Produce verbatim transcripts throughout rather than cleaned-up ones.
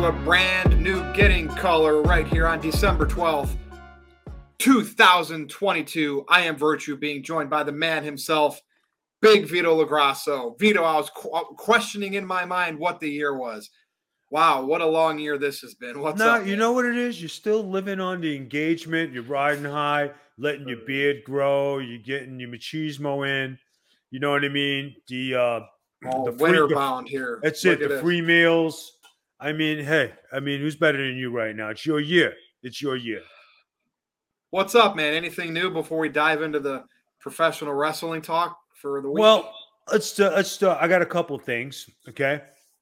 a brand new Getting Color right here on December twelfth, two thousand twenty-two. I am Virtue, being joined by the man himself, Big Vito LaGrasso. Vito, I was qu- questioning in my mind what the year was. Wow, what a long year this has been. What's no, up? you man? know what it is? You're still living on the engagement. You're riding high, letting your beard grow. You're getting your machismo in. You know what I mean? The uh, Oh, the free, winter the, bound here. that's Look it. at The this. free meals. I mean, hey, I mean, who's better than you right now? It's your year. It's your year. What's up, man? Anything new before we dive into the professional wrestling talk for the week? Well, let's uh, let's. Uh, I got a couple things. Okay.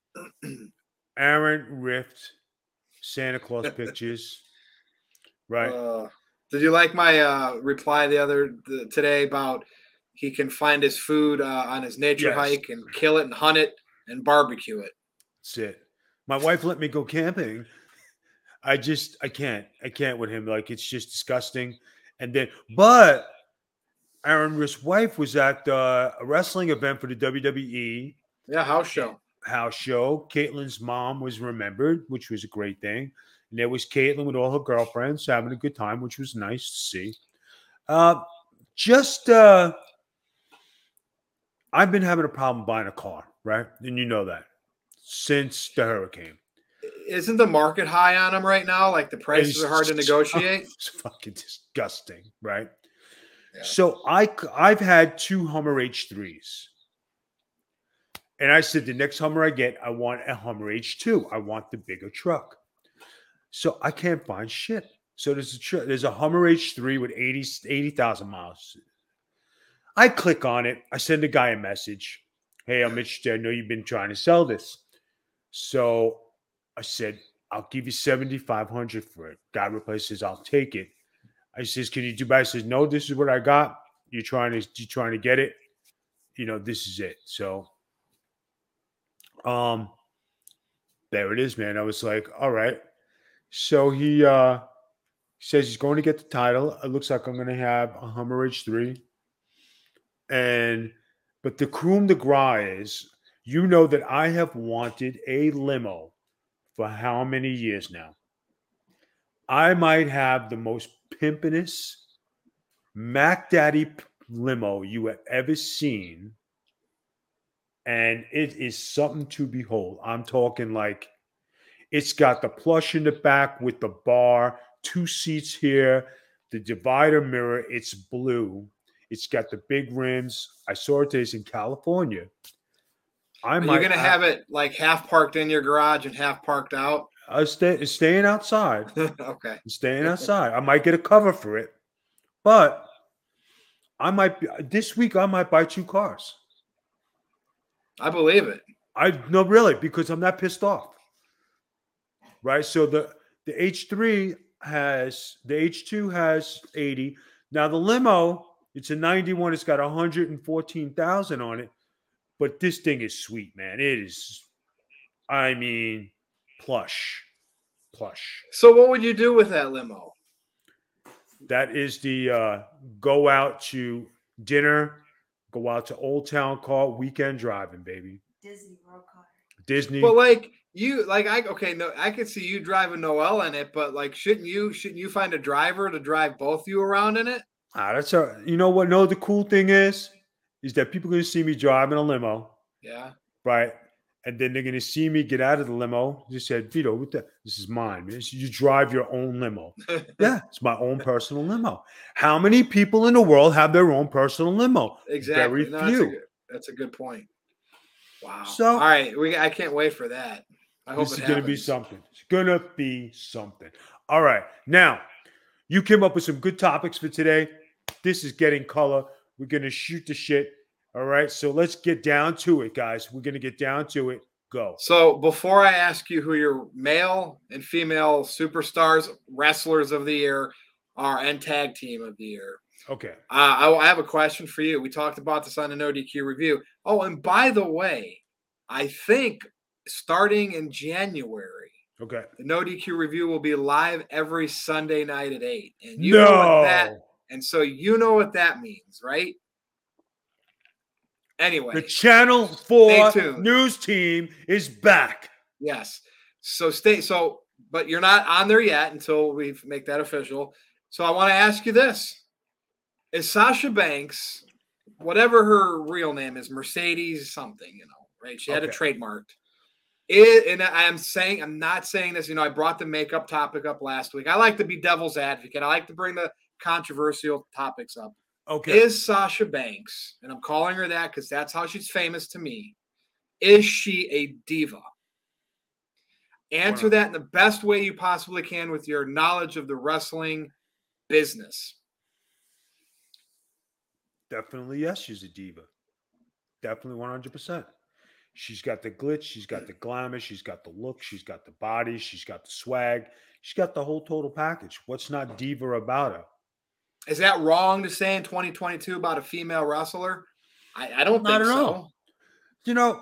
Aaron ripped Santa Claus pictures. Right. Uh, did you like my uh, reply the other the, today about he can find his food uh, on his nature Yes. hike and kill it and hunt it and barbecue it? That's it. My wife let me go camping. I just I can't. I can't with him. Like, it's just disgusting. And then, but Aaron Riff's wife was at uh, a wrestling event for the W W E Yeah, house show. house show. Caitlin's mom was remembered, which was a great thing. And there was Caitlin with all her girlfriends having a good time, which was nice to see. Uh, just, uh, I've been having a problem buying a car, right? And you know that since the hurricane. Isn't the market high on them right now? Like the prices It's are hard to negotiate. It's fucking disgusting, right? Yeah. So I, I've had two Hummer H threes. And I said, the next Hummer I get, I want a Hummer H two. I want the bigger truck. So I can't find shit. So there's a tr- there's a Hummer H three with eighty thousand miles. I click on it. I send the guy a message. Hey, I'm interested. I know you've been trying to sell this. So I said, I'll give you seventy-five hundred dollars for it. Guy replaces, I'll take it. I says, can you do better? I says, no, this is what I got. You're trying to you're trying to get it. You know, this is it. So um there it is, man. I was like, all right. So he uh says he's going to get the title. It looks like I'm going to have a Hummer H three. And, but the creme de grace is, you know that I have wanted a limo for how many years now? I might have the most pimpinest Mac Daddy limo you have ever seen. And it is something to behold. I'm talking like, it's got the plush in the back with the bar, two seats here, the divider mirror. It's blue. It's got the big rims. I saw it today in California. I Are might, you gonna have I, it like half parked in your garage and half parked out? I stay staying outside. Okay, I'm staying outside. I might get a cover for it, but I might be this week. I might buy two cars. I believe it. I no really because I'm not pissed off. Right, so the the H three has the H two has eighty. Now the limo, it's a ninety-one. It's got one hundred fourteen thousand on it, but this thing is sweet, man. It is, I mean, plush, plush. So what would you do with that limo? That is the uh, go out to dinner, go out to Old Town Car, weekend driving, baby. Disney World car. Disney. But like you, like I okay, no, I could see you driving Noel in it, but like, shouldn't you shouldn't you find a driver to drive both you around in it? Ah, that's a, you know what? No, the cool thing is, is that people are going to see me driving a limo. Yeah. Right. And then they're going to see me get out of the limo. They said, Vito, what the, this is mine. Man. You drive your own limo. Yeah, it's my own personal limo. How many people in the world have their own personal limo? Exactly. Very no, few. That's a, good, that's a good point. Wow. So, all right, we I can't wait for that. I hope this it is going to be happens. something. It's going to be something. All right. Now, you came up with some good topics for today. This is Getting Color. We're going to shoot the shit. All right. So let's get down to it, guys. We're going to get down to it. Go. So before I ask you who your male and female superstars, wrestlers of the year are and tag team of the year. Okay. Uh, I, I have a question for you. We talked about this on the No D Q review. Oh, and by the way, I think starting in January, okay, the No D Q review will be live every Sunday night at eight. And you no. know what that, and so you know what that means, right? Anyway, the Channel four news team is back. Yes. So stay. So, but you're not on there yet until we make that official. So I want to ask you this: is Sasha Banks, whatever her real name is, Mercedes something, you know, right? She had Okay. a trademarked. It, and I'm saying, I'm not saying this, you know, I brought the makeup topic up last week. I like to be devil's advocate. I like to bring the controversial topics up. Okay. Is Sasha Banks, and I'm calling her that because that's how she's famous to me, is she a diva? Answer that in the best way you possibly can with your knowledge of the wrestling business. Definitely, yes, she's a diva. Definitely one hundred percent. She's got the glitz, she's got the glamour, she's got the look, she's got the body, she's got the swag, she's got the whole total package. What's not diva about her? Is that wrong to say in twenty twenty-two about a female wrestler? I, I don't Not think at so. all. You know,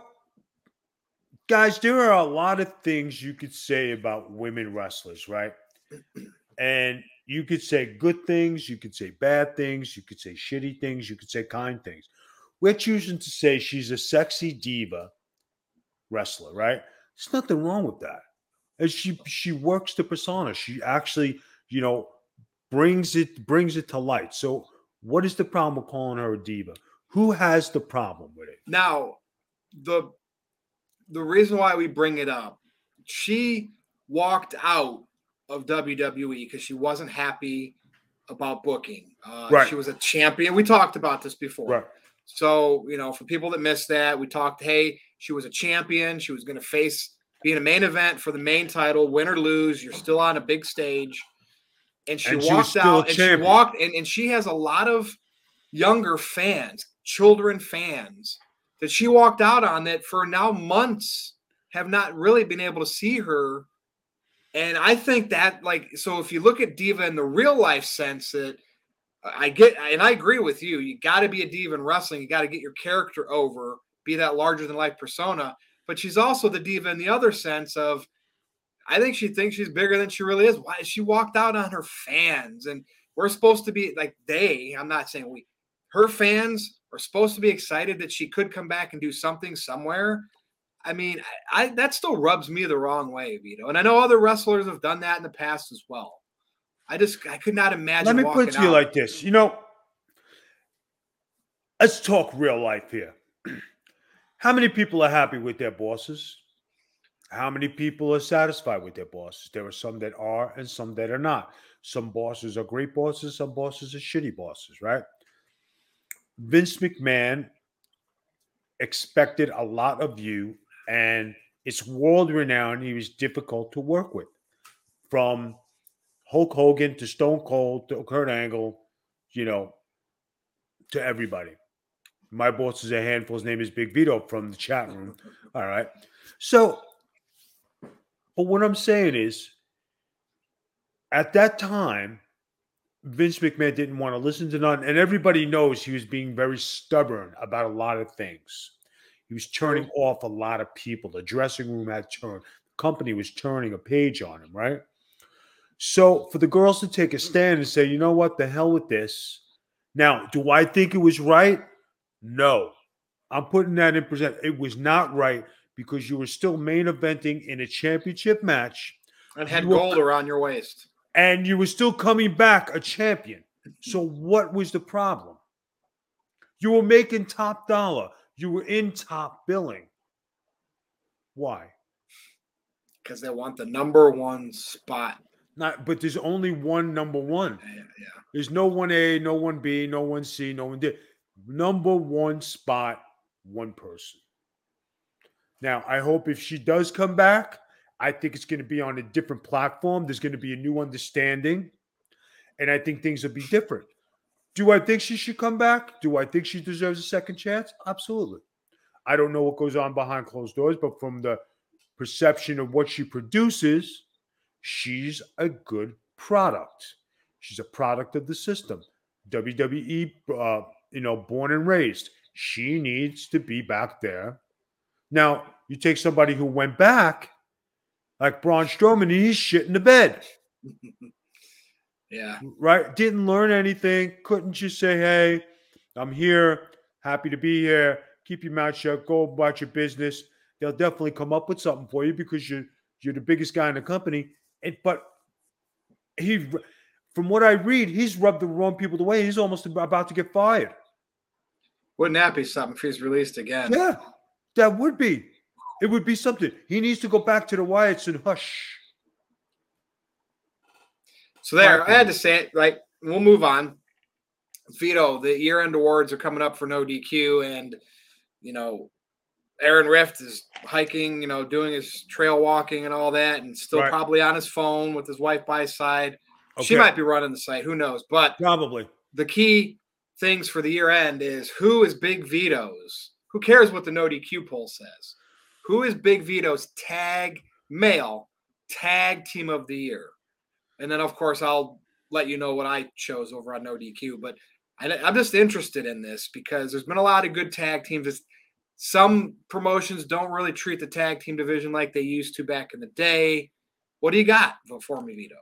guys, there are a lot of things you could say about women wrestlers, right? And you could say good things, you could say bad things, you could say shitty things, you could say kind things. We're choosing to say she's a sexy diva wrestler, right? There's nothing wrong with that. And she she works the persona. She actually, you know, brings it brings it to light. So what is the problem with calling her a diva? Who has the problem with it? Now, the the reason why we bring it up, she walked out of W W E because she wasn't happy about booking. Uh, Right. She was a champion. We talked about this before. Right. So, you know, for people that missed that, we talked, hey, she was a champion. She was going to face, be in a main event for the main title, win or lose. You're still on a big stage. And she And she was walked still a out and she champion. walked, and, and she has a lot of younger fans, children fans, that she walked out on that for now months have not really been able to see her. And I think that, like, so if you look at diva in the real life sense, that I get, and I agree with you, you got to be a diva in wrestling. You got to get your character over, be that larger than life persona. But she's also the diva in the other sense of, I think she thinks she's bigger than she really is. Why? She walked out on her fans, and we're supposed to be like they, I'm not saying we, her fans are supposed to be excited that she could come back and do something somewhere. I mean, I, I that still rubs me the wrong way, Vito. And I know other wrestlers have done that in the past as well. I just I could not imagine. Let me walking put it to you out. like this. You know, let's talk real life here. How many people are happy with their bosses? How many people are satisfied with their bosses? There are some that are and some that are not. Some bosses are great bosses, some bosses are shitty bosses, right? Vince McMahon expected a lot of you, and it's world renowned. He was difficult to work with. From Hulk Hogan to Stone Cold to Kurt Angle, you know, to everybody. My boss is a handful. His name is Big Vito from the chat room. All right. So, but what I'm saying is, at that time, Vince McMahon didn't want to listen to none, and everybody knows he was being very stubborn about a lot of things. He was turning off a lot of people. The dressing room had turned. The company was turning a page on him, right? So for the girls to take a stand and say, you know what, the hell with this. Now, do I think it was right? No. I'm putting that in percent. It was not right because you were still main eventing in a championship match. And had You were- gold around your waist. And you were still coming back a champion. So what was the problem? You were making top dollar. You were in top billing. Why? Because they want the number one spot. Not, but there's only one number one. Yeah, yeah. There's no one A, no one B, no one C, no one D. Number one spot, one person. Now, I hope if she does come back, I think it's going to be on a different platform. There's going to be a new understanding. And I think things will be different. Do I think she should come back? Do I think she deserves a second chance? Absolutely. I don't know what goes on behind closed doors, but from the perception of what she produces, she's a good product. She's a product of the system. W W E, uh, you know, born and raised. She needs to be back there. Now, you take somebody who went back, like Braun Strowman, he's shit in the bed. Yeah. Right? Didn't learn anything. Couldn't just say, hey, I'm here. Happy to be here. Keep your mouth shut. Go about your business. They'll definitely come up with something for you because you You're the biggest guy in the company. And, but he, from what I read, he's rubbed the wrong people the way. He's almost about to get fired. Wouldn't that be something if he's released again? Yeah, that would be. It would be something. He needs to go back to the Wyatts and hush. So there, I had to say it. Like, we'll move on. Vito, the year-end awards are coming up for No D Q, and you know, Aaron Rift is hiking, you know, doing his trail walking and all that, and still Right. probably on his phone with his wife by his side. Okay. She might be running the site. Who knows? But Probably. the key things for the year end is who is Big Vito's? Who cares what the No D Q poll says? Who is Big Vito's tag male tag team of the year? And then, of course, I'll let you know what I chose over on No D Q. But I, I'm just interested in this because there's been a lot of good tag teams. It's, some promotions don't really treat the tag team division like they used to back in the day. What do you got for me, Vito?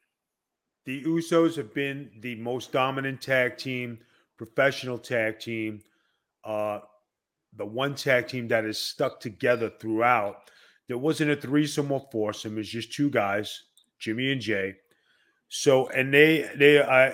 The Usos have been the most dominant tag team, professional tag team, uh, the one tag team that is stuck together throughout. There wasn't a threesome or foursome. It was just two guys, Jimmy and Jay. So, and they, they are,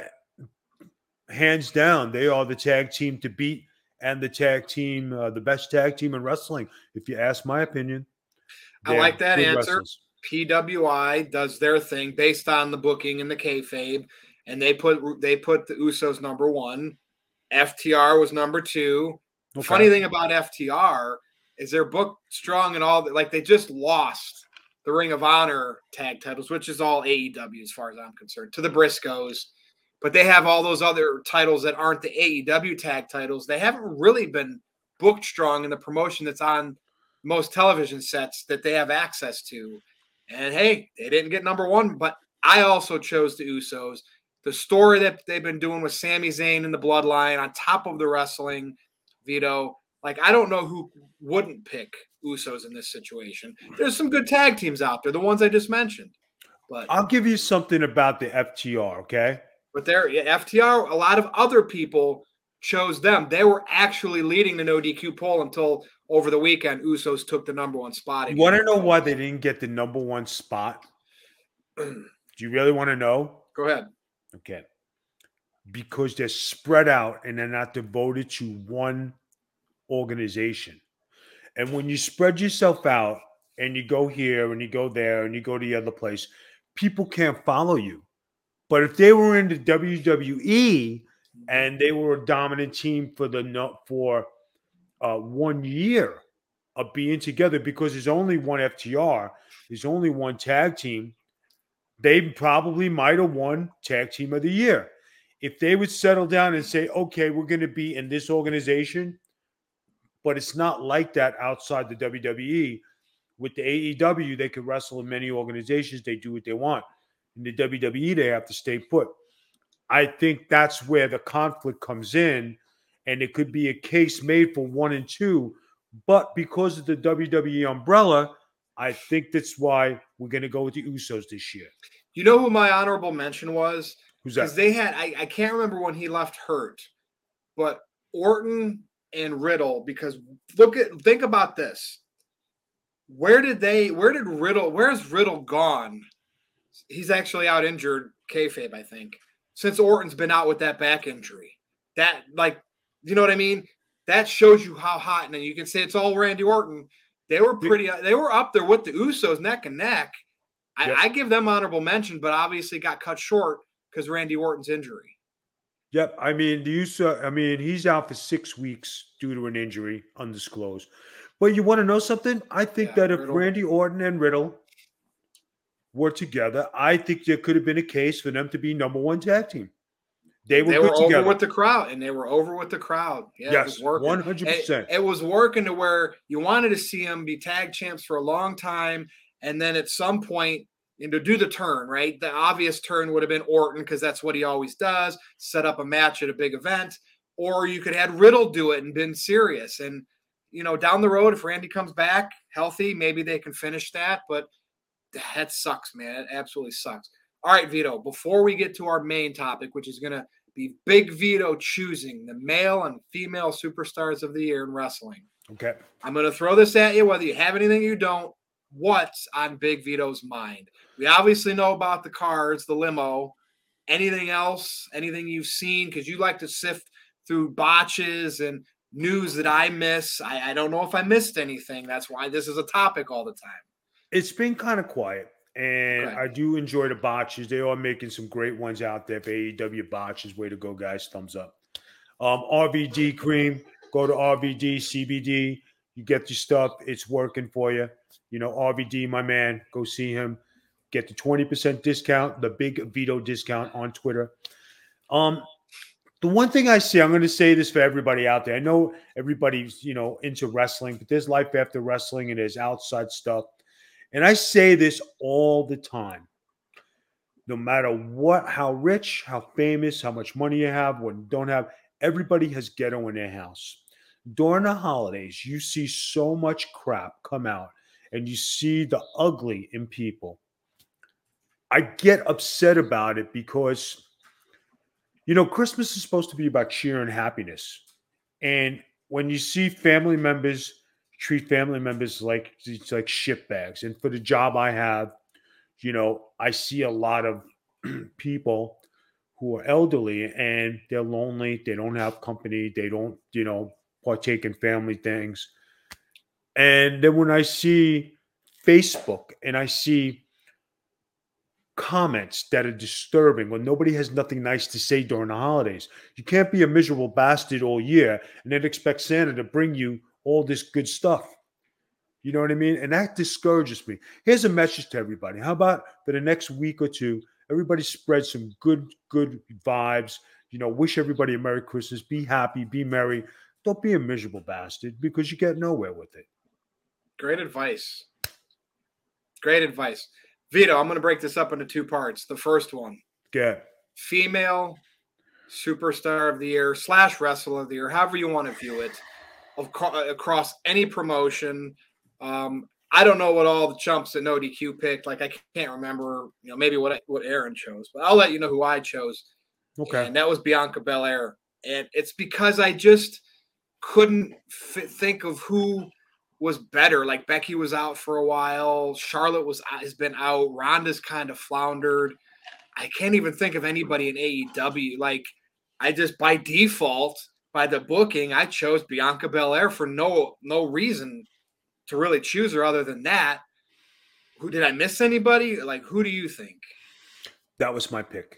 hands down, they are the tag team to beat and the tag team, uh, the best tag team in wrestling. If you ask my opinion. I like that answer. Wrestlers. P W I does their thing based on the booking and the kayfabe, and they put they put the Usos number one. F T R was number two. Okay. Funny thing about F T R is they're booked strong and all that. Like they just lost the Ring of Honor tag titles, which is all A E W as far as I'm concerned, to the Briscoes. But they have all those other titles that aren't the A E W tag titles. They haven't really been booked strong in the promotion that's on most television sets that they have access to. And hey, they didn't get number one, but I also chose the Usos. The story that they've been doing with Sami Zayn and the Bloodline on top of the wrestling, Vito, like I don't know who wouldn't pick Usos in this situation. There's some good tag teams out there, the ones I just mentioned. But I'll give you something about the F T R, okay? But there, F T R, a lot of other people chose them. They were actually leading the No D Q poll until over the weekend, Usos took the number one spot. You want to know why they didn't get the number one spot? Do you really want to know? Go ahead. Okay. Because they're spread out and they're not devoted to one organization. And when you spread yourself out and you go here and you go there and you go to the other place, people can't follow you. But if they were in the W W E and they were a dominant team for the for uh, one year of being together, because there's only one F T R, there's only one tag team, they probably might have won tag team of the year. If they would settle down and say, okay, we're going to be in this organization, but it's not like that outside the W W E. With the A E W, they could wrestle in many organizations. They do what they want. In the W W E, they have to stay put. I think that's where the conflict comes in, and it could be a case made for one and two. But because of the W W E umbrella, I think that's why we're going to go with the Usos this year. You know who my honorable mention was? Who's that? Because they had, I, I can't remember when he left hurt, but Orton and Riddle, because look at, think about this. Where did they, where did Riddle, where's Riddle gone? He's actually out injured, kayfabe, I think, since Orton's been out with that back injury. That, like, you know what I mean? That shows you how hot, and then you can say it's all Randy Orton. They were pretty, they were up there with the Usos neck and neck. I, Yep. I give them honorable mention, but obviously got cut short because Randy Orton's injury. Yep. I mean, the Uso, I mean, he's out for six weeks due to an injury, undisclosed. But you want to know something? I think Yeah, that if Riddle. Randy Orton and Riddle were together, I think there could have been a case for them to be number one tag team. They were, They good were together. over with the crowd, and they were over with the crowd. Yeah, it Yes, was working. one hundred percent. It, it was working to where you wanted to see them be tag champs for a long time, and then at some point, you know, do the turn, right? The obvious turn would have been Orton because that's what he always does, set up a match at a big event. Or you could have Riddle do it and been serious. And, you know, down the road, if Randy comes back healthy, maybe they can finish that. But that sucks, man. It absolutely sucks. All right, Vito, before we get to our main topic, which is going to be Big Vito choosing the male and female superstars of the year in wrestling. Okay. I'm going to throw this at you, whether you have anything or you don't. what's on Big Vito's mind. We obviously know about the cars, the limo. Anything else? Anything you've seen? Because you like to sift through botches and news that I miss. I, I don't know if I missed anything. That's why this is a topic all the time. It's been kind of quiet, and Okay. I do enjoy the botches. They are making some great ones out there for A E W botches. Way to go, guys. Thumbs up. Um, R V D cream. Go to R V D, C B D. You get your stuff. It's working for you. You know, R V D, my man. Go see him. Get the twenty percent discount, the Big Vito discount on Twitter. Um, the one thing I see, I'm going to say this for everybody out there. I know everybody's, you know, into wrestling, but there's life after wrestling and there's outside stuff. And I say this all the time. No matter what, how rich, how famous, how much money you have, what you don't have, everybody has ghetto in their house. During the holidays, you see so much crap come out and you see the ugly in people. I get upset about it because, you know, Christmas is supposed to be about cheer and happiness. And when you see family members treat family members like it's like shit bags. And for the job I have, you know, I see a lot of people who are elderly and they're lonely. They don't have company. They don't, you know, partake in family things. And then when I see Facebook and I see comments that are disturbing when nobody has nothing nice to say during the holidays, you can't be a miserable bastard all year and then expect Santa to bring you all this good stuff. You know what I mean? And that discourages me. Here's a message to everybody. How about for the next week or two, everybody spread some good, good vibes. You know, wish everybody a Merry Christmas. Be happy, be merry. Don't be a miserable bastard because you get nowhere with it. Great advice. Great advice. Vito, I'm going to break this up into two parts. The first one. Get female superstar of the year slash wrestler of the year, however you want to view it, of across any promotion. Um, I don't know what all the chumps at No D Q picked. Like I can't remember, you know, maybe what what Aaron chose, but I'll let you know who I chose. Okay, and that was Bianca Belair, and it's because I just couldn't f- think of who was better. Like Becky was out for a while, Charlotte was has been out, Ronda's kind of floundered. I can't even think of anybody in A E W. Like I just by default, by the booking, I chose Bianca Belair for no no reason to really choose her other than that. Who did I miss anybody? Like who do you think? That was my pick.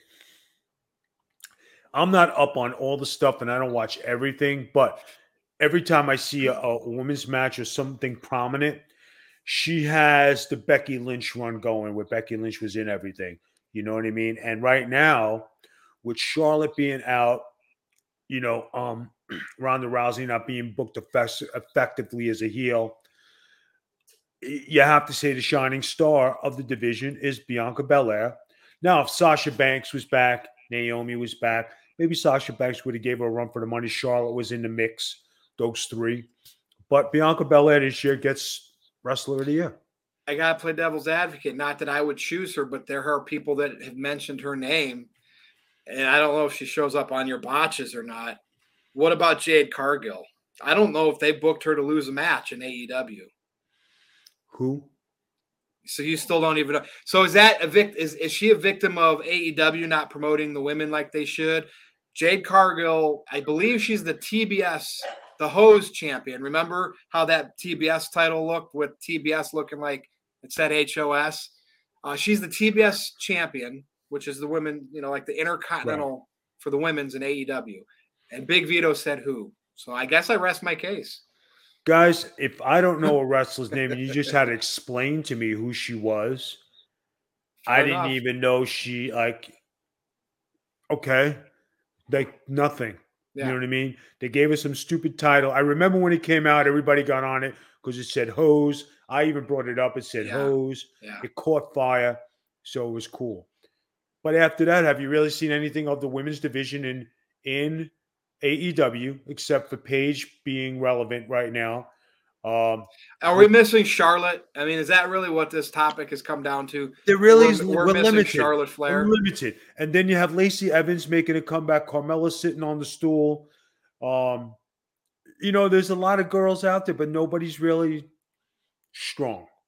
I'm not up on all the stuff and I don't watch everything, but every time I see a, a women's match or something prominent, she has the Becky Lynch run going where Becky Lynch was in everything. You know what I mean? And right now, with Charlotte being out, you know, um, Ronda Rousey not being booked effect- effectively as a heel, you have to say the shining star of the division is Bianca Belair. Now, if Sasha Banks was back, Naomi was back, maybe Sasha Banks would have gave her a run for the money. Charlotte was in the mix, those three. But Bianca Belair this year gets Wrestler of the Year. I got to play devil's advocate. Not that I would choose her, but there are people that have mentioned her name. And I don't know if she shows up on your botches or not. What about Jade Cargill? I don't know if they booked her to lose a match in A E W. Who? So you still don't even know. So is that a vict? Is, is she a victim of A E W not promoting the women like they should? Jade Cargill, I believe she's the T B S, the hose champion. Remember how that T B S title looked with T B S looking like it said H O S? Uh, she's the T B S champion, which is the women, you know, like the Intercontinental right. for the women's in A E W. And Big Vito said who. So I guess I rest my case. Guys, if I don't know a wrestler's name and you just had to explain to me who she was, Fair I enough. Didn't even know she, like, okay, like nothing. Yeah. You know what I mean? They gave us some stupid title. I remember when it came out, everybody got on it because it said hose. I even brought it up. It said yeah. hose. Yeah. It caught fire. So it was cool. But after that, have you really seen anything of the women's division in in A E W except for Paige being relevant right now? Um, Are we missing Charlotte? I mean, is that really what this topic has come down to? There really we're, is. We're, we're missing limited. Charlotte Flair. We're limited. And then you have Lacey Evans making a comeback. Carmella sitting on the stool. Um, you know, there's a lot of girls out there, but nobody's really strong.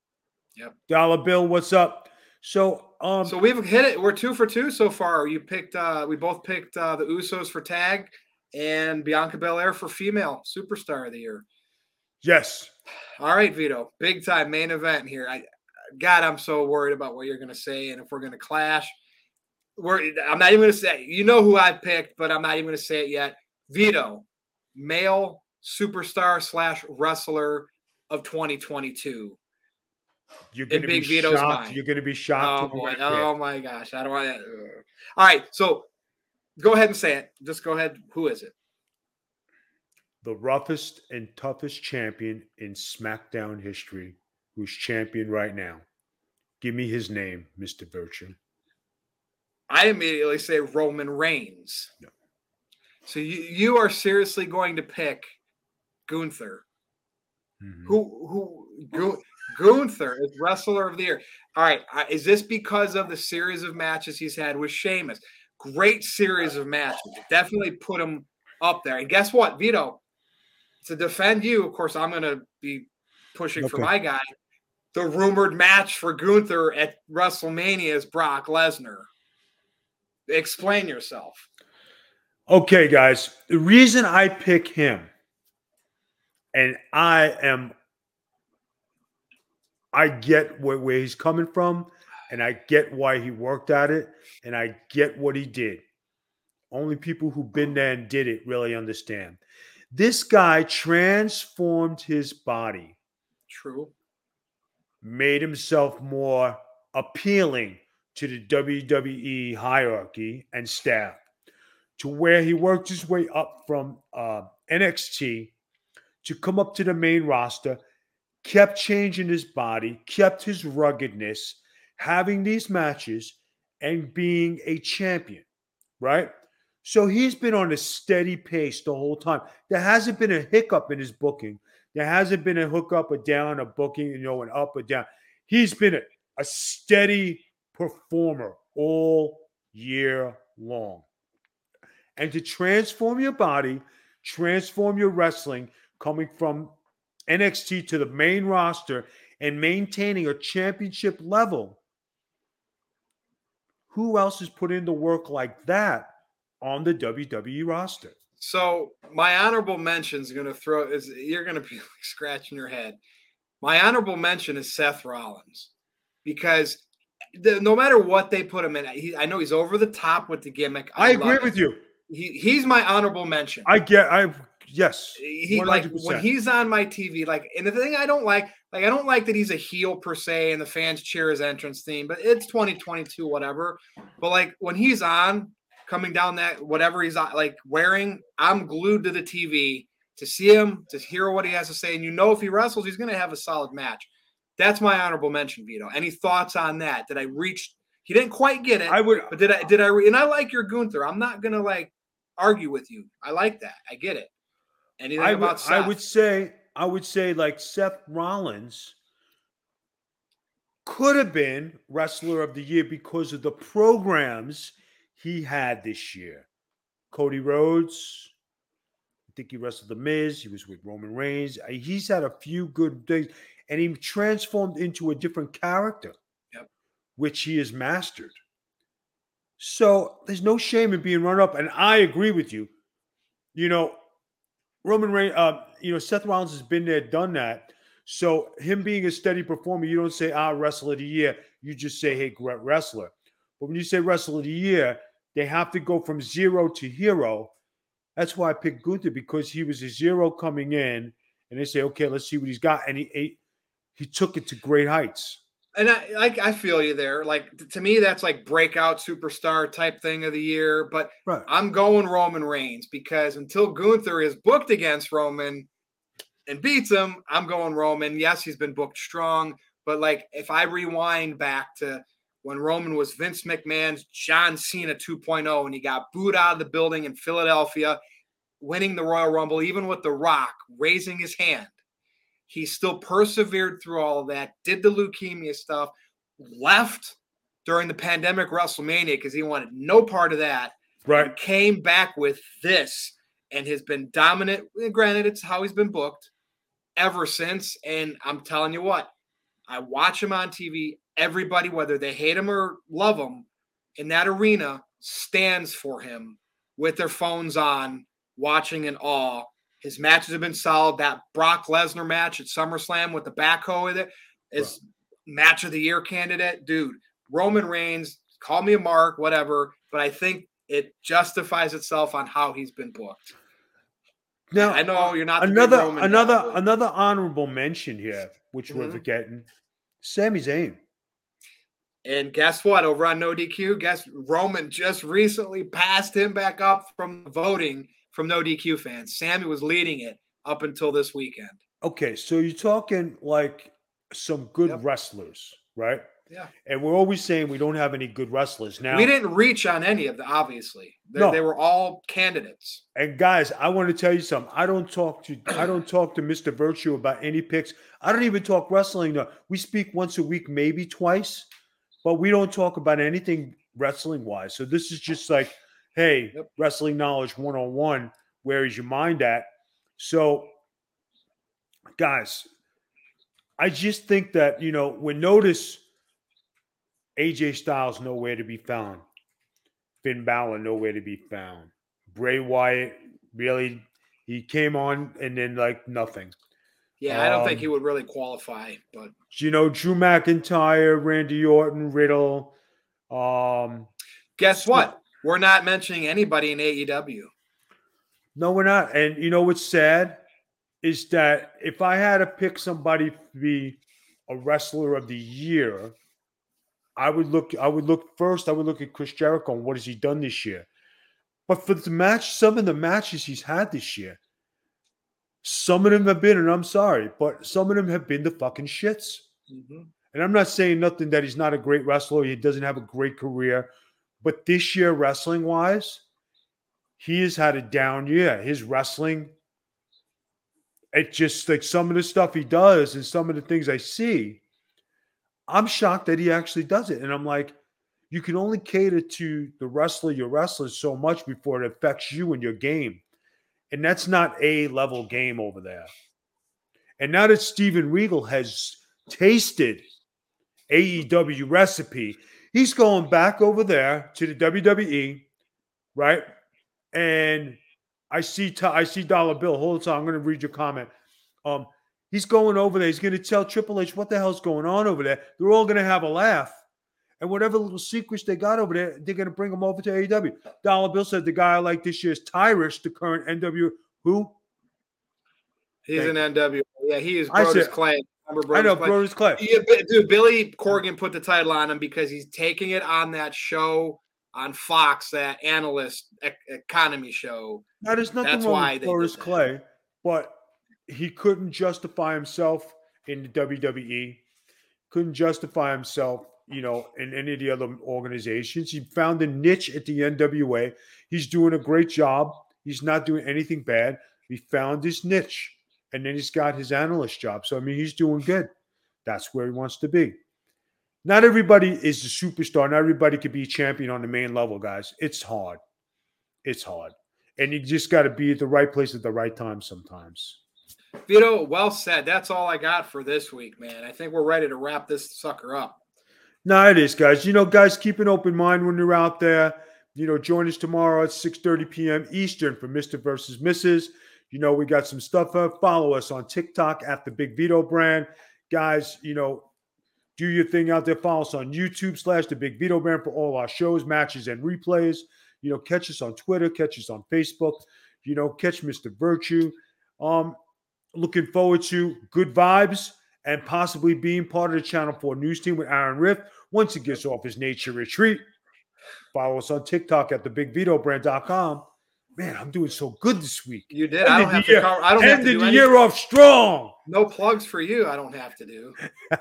Yep. Dollar Bill, what's up? So, um, so we've hit it. We're two for two so far. You picked. Uh, we both picked uh, the Usos for tag, and Bianca Belair for female superstar of the year. Yes. All right, Vito. Big time main event here. I, God, I'm so worried about what you're going to say, and if we're going to clash. We're. I'm not even going to say. You know who I picked, but I'm not even going to say it yet. Vito, male superstar slash wrestler of twenty twenty-two. You're going to be Vito's shocked. mind. You're going to be shocked. Oh boy! Oh my gosh! I don't want to. All right, so go ahead and say it. Just go ahead. Who is it? The roughest and toughest champion in SmackDown history, who's champion right now. Give me his name, Mister Virtue. I immediately say Roman Reigns. No. So you you are seriously going to pick Gunther, mm-hmm. who who Gunther is wrestler of the year. All right, uh, is this because of the series of matches he's had with Sheamus? Great series of matches. Definitely put him up there. And guess what, Vito? To defend you, of course, I'm going to be pushing okay. for my guy. The rumored match for Gunther at WrestleMania is Brock Lesnar. Explain yourself. Okay, guys. The reason I pick him, and I am, I get where, where he's coming from, and I get why he worked at it, and I get what he did. Only people who've been there and did it really understand. This guy transformed his body. True. Made himself more appealing to the W W E hierarchy and staff, to where he worked his way up from uh, N X T to come up to the main roster, kept changing his body, kept his ruggedness, having these matches, and being a champion, right? So he's been on a steady pace the whole time. There hasn't been a hiccup in his booking. There hasn't been a hookup or down, a booking, you know, an up or down. He's been a, a steady performer all year long. And to transform your body, transform your wrestling, coming from N X T to the main roster and maintaining a championship level, who else is putting in the work like that on the W W E roster? So my honorable mention is going to throw is you're going to be like scratching your head. My honorable mention is Seth Rollins, because the, no matter what they put him in, he, I know he's over the top with the gimmick. I, I agree with you. He he's my honorable mention. I get. I yes. He one hundred percent. Like when he's on my T V, like, and the thing I don't like, like I don't like that he's a heel per se, and the fans cheer his entrance theme. But it's twenty twenty-two, whatever. But like when he's on, coming down that whatever he's like wearing, I'm glued to the T V to see him, to hear what he has to say, and you know if he wrestles, he's going to have a solid match. That's my honorable mention, Vito. Any thoughts on that? Did I reach? He didn't quite get it. I would, but did I? Did I? Re, and I like your Gunther. I'm not going to like argue with you. I like that. I get it. Anything I about would, Seth? I would say, I would say, like Seth Rollins could have been wrestler of the year because of the programs he had this year. Cody Rhodes, I think he wrestled The Miz. He was with Roman Reigns. He's had a few good things, and he transformed into a different character, yep. which he has mastered. So there's no shame in being run up, and I agree with you. You know, Roman Reigns, uh, you know, Seth Rollins has been there, done that. So him being a steady performer, you don't say, ah, wrestler of the year. You just say, hey, great wrestler. But when you say wrestler of the year, they have to go from zero to hero. That's why I picked Gunther, because he was a zero coming in, and they say, okay, let's see what he's got. And he he, he took it to great heights. And I, I I feel you there. Like, to me, that's like breakout superstar type thing of the year. But right. I'm going Roman Reigns, because until Gunther is booked against Roman and beats him, I'm going Roman. Yes, he's been booked strong. But like, if I rewind back to when Roman was Vince McMahon's John Cena two point oh, and he got booed out of the building in Philadelphia, winning the Royal Rumble, even with The Rock raising his hand, he still persevered through all of that, did the leukemia stuff, left during the pandemic WrestleMania because he wanted no part of that, right? And came back with this and has been dominant. Granted, it's how he's been booked ever since. And I'm telling you what, I watch him on T V. Everybody, whether they hate him or love him, in that arena stands for him with their phones on, watching in awe. His matches have been solid. That Brock Lesnar match at SummerSlam with the backhoe with it is Bro. match of the year candidate. Dude, Roman Reigns, call me a mark, whatever, but I think it justifies itself on how he's been booked. Now, I know you're not another Roman another guy, but... another honorable mention here, which mm-hmm. we're forgetting. Sami Zayn. And guess what? Over on No D Q, guess Roman just recently passed him back up from voting from No D Q fans. Sami was leading it up until this weekend. Okay, so you're talking like some good yep. wrestlers, right? Yeah. And we're always saying we don't have any good wrestlers. Now we didn't reach on any of them, obviously. No. They were all candidates. And guys, I want to tell you something. I don't talk to I don't talk to Mister Virtue about any picks. I don't even talk wrestling. No. We speak once a week, maybe twice, but we don't talk about anything wrestling wise. So this is just like, hey, yep. wrestling knowledge one oh one. Where is your mind at? So, guys, I just think that, you know, when notice A J Styles nowhere to be found, Finn Balor nowhere to be found, Bray Wyatt really, he came on and then like nothing. Yeah, I don't um, think he would really qualify, but you know, Drew McIntyre, Randy Orton, Riddle. Um, Guess what? We're not mentioning anybody in A E W. No, we're not. And you know what's sad is that if I had to pick somebody to be a wrestler of the year, I would look. I would look first. I would look at Chris Jericho and what has he done this year. But for the match, some of the matches he's had this year, some of them have been, and I'm sorry, but some of them have been the fucking shits. Mm-hmm. And I'm not saying nothing that he's not a great wrestler. He doesn't have a great career. But this year, wrestling-wise, he has had a down year. His wrestling, it just like some of the stuff he does and some of the things I see, I'm shocked that he actually does it. And I'm like, you can only cater to the wrestler, your wrestler so much before it affects you and your game. And that's not a level game over there. And now that Steven Regal has tasted A E W recipe, he's going back over there to the W W E, right? And I see I see Dollar Bill. Hold on, I'm going to read your comment. Um, he's going over there. He's going to tell Triple H what the hell's going on over there. They're all going to have a laugh. And whatever little secrets they got over there, they're going to bring them over to A E W. Dollar Bill said the guy I like this year is Tyrus, the current N W. Who? He's Thank an you. N W. Yeah, he is Brodus Clay. Brodus I know, Clay. Brodus Clay. Yeah, dude, Billy Corgan put the title on him because he's taking it on that show on Fox, that analyst e- economy show. Now, there's nothing That's wrong why with Brodus Clay, but he couldn't justify himself in the W W E. Couldn't justify himself, you know, in any of the other organizations. He found a niche at the N W A. He's doing a great job. He's not doing anything bad. He found his niche. And then he's got his analyst job. So, I mean, he's doing good. That's where he wants to be. Not everybody is a superstar. Not everybody could be a champion on the main level, guys. It's hard. It's hard. And you just got to be at the right place at the right time sometimes. Vito, well said. That's all I got for this week, man. I think we're ready to wrap this sucker up. No, it is, guys. You know, guys, keep an open mind when you're out there. You know, join us tomorrow at six thirty p.m. Eastern for Mister versus Missus You know, we got some stuff up. Follow us on TikTok at the Big Vito Brand. Guys, you know, do your thing out there. Follow us on YouTube slash the Big Vito Brand for all our shows, matches, and replays. You know, catch us on Twitter. Catch us on Facebook. You know, catch Mister Virtue. Um, looking forward to good vibes and possibly being part of the Channel four News team with Aaron Riff once he gets off his nature retreat. Follow us on TikTok at the big vito brand dot com. Man, I'm doing so good this week. You did. I don't have to cover. I don't have to do the year off strong. No plugs for you. I don't have to do.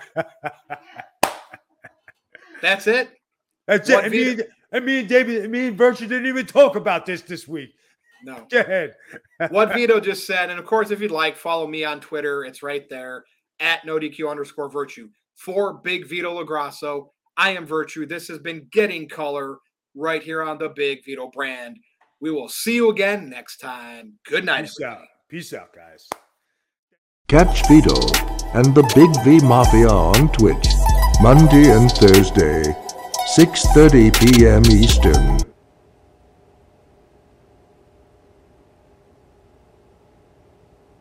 That's it. That's what it. And me, and, and me and David, and me and Virtue didn't even talk about this this week. No. Go ahead. What Vito just said, and of course, if you'd like, follow me on Twitter. It's right there at no D Q underscore Virtue. For Big Vito LaGrasso, I am Virtue. This has been Getting Color right here on the Big Vito Brand. We will see you again next time. Good night. Peace everybody. out. Peace out, guys. Catch Vito and the Big V Mafia on Twitch, Monday and Thursday, six thirty p m Eastern.